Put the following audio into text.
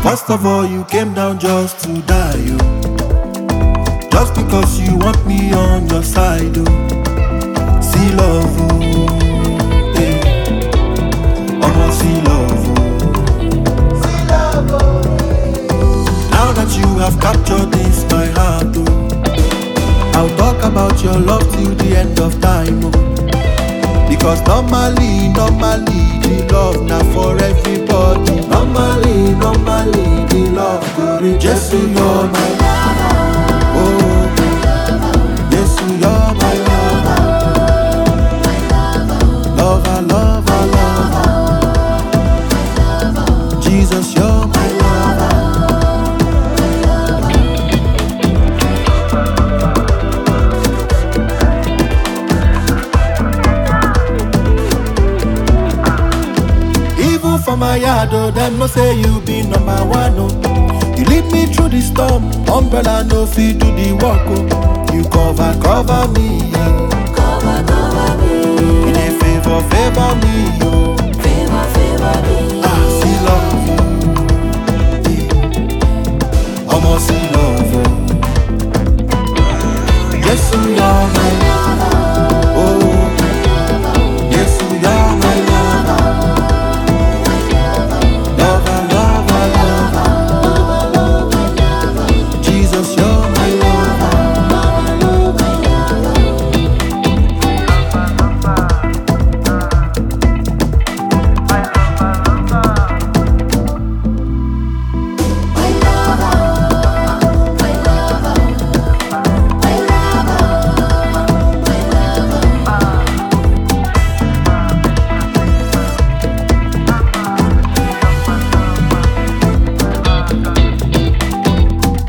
First of all, you came down just to die, yo. Just because you want me on your side, oh. See love, oh. Yeah. Almost see love, oh. See love, oh. Now that you have captured this, my heart, oh. I'll talk about your love till the end of time, oh. Because normally, the love not for everybody. Normally, the love go reach. Yes, you're my lover. Oh, yes, you're my lover. Lover, lover, lover. Jesus, you're my lover. Even for my yard, oh, them no say you be number one, oh. You lead me through the storm, umbrella no fit do the work, oh. You cover me, Cover me. in a favor me, oh. Favor me.